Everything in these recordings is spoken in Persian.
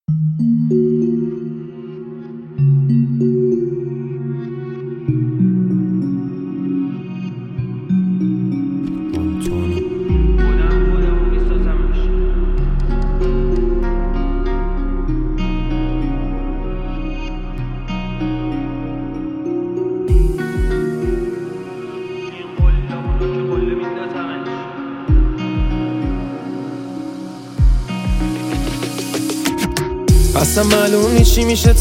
اصلا معلوم نی چی میشه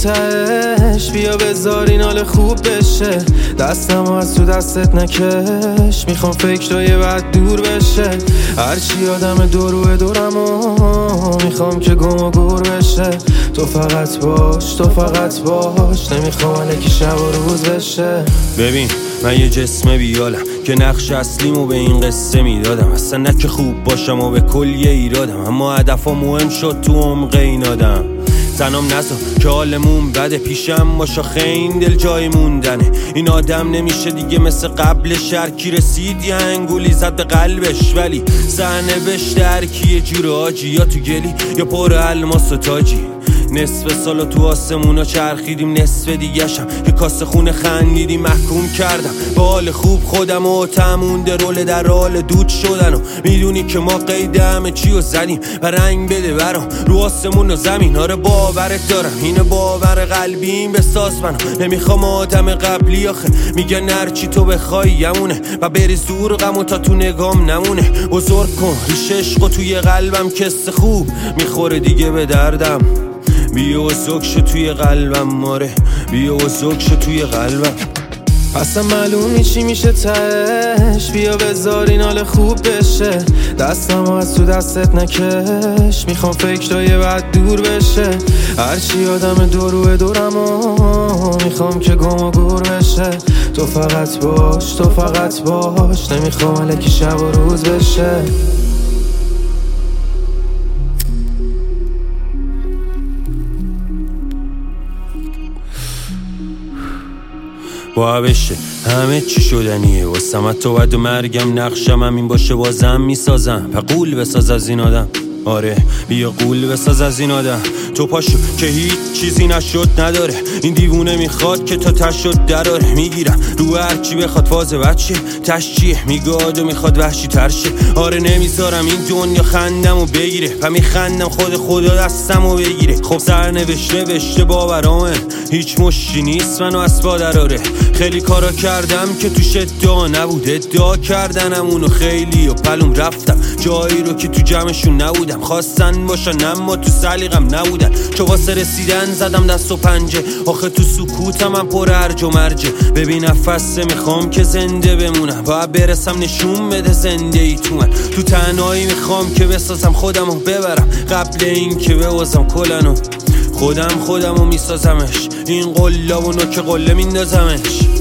تهش، بیا بذار این حال خوب بشه، دستمو از تو دستت نکش، میخوام فکرای بد دور بشه، هرچی آدم دور دورمو میخوام که گم و گور بشه، تو فقط باش، تو فقط باش، نمیخوام الکی شب و روز بشه. ببین من یه جسم بیالم که نقش اصلیمو به این قصه میدادم، اصلا نه که خوب باشم و به کلیه ایرادم، اما هدفم مهم شد تو عمق این آدم. زنم نزا که حالمون بده، پیشم باشه خیلی دل جای موندنه، این آدم نمیشه دیگه مثل قبل، شرکی رسید یه انگولی زد به قلبش، ولی سرنوشت هر کی یه جور آجی، یا تو گلی یا پر الماس و تاجی. نصف سالو تو آسمونا چرخیدیم، نصف دیگه‌شم که کاسه خونه خندیدیم، محکوم کردم به حال خوب خودم و تمونده رول در حال دود شدن، و میدونی که ما قید همه چی رو زدیم و رنگ بده برام رو آسمون و زمین. آره باورت دارم اینه باور قلبیم، بساز منو نمیخوام آدم قبلی، آخه میگن هرچی تو بخوای یمونه و بری زور غمو تا تو نگام نمونه. بزرگ کن ریش عشقو توی قلبم، کس خوب میخوره دیگه به دردم، بیا و زکش توی قلبم، ماره بیا و زکش توی قلبم. اصلا معلوم نی چی میشه تهش، بیا بذار این حال خوب بشه، دستمو از تو دستت نکش، میخوام فکرای بد دور بشه، هرچی آدم دورمو میخوام که گم و گور بشه، تو فقط باش، تو فقط باش، نمیخوام الکی شب و روز بشه. با بشه همه چی شدنیه واسم، تو بعد مرگم نقشم همین باشه بازم میسازم، قول بساز از این آدم، آره بیا قول بساز از این آدم، تو پاشو که هیچ چیزی نشد نداره، این دیوونه میخواد که تا تشد دراره، میگیرم رو هرچی بخواد فاز بچه تشچیه، میگاد و میخواد وحشی ترشه، آره نمیذارم این دنیا خندمو بگیره و میخندم خدا دستمو بگیره. خب سرنوشت نوشته باورامه، هیچ مشتی نیست منو از پا دراره، خیلی کارا کردم که توش ادعا نبود، ادعا کردنم اونو خیلی و پلوم رفتم جایی رو که تو جمعشون نبودم، خواستن باشن اما تو سلیقم نبودن، چو واسه رسیدن زدم دست و پنجه، آخه تو سکوتم من پر هرج و مرجه، ببین نفسه میخوام که زنده بمونم، باید برسم نشون بده زنده ای تو من، تو تنهایی میخوام که بسازم خودمو ببرم، قبل این که بوزم کلنو خودمو میسازمش، این قلابونو که قله میندازمش.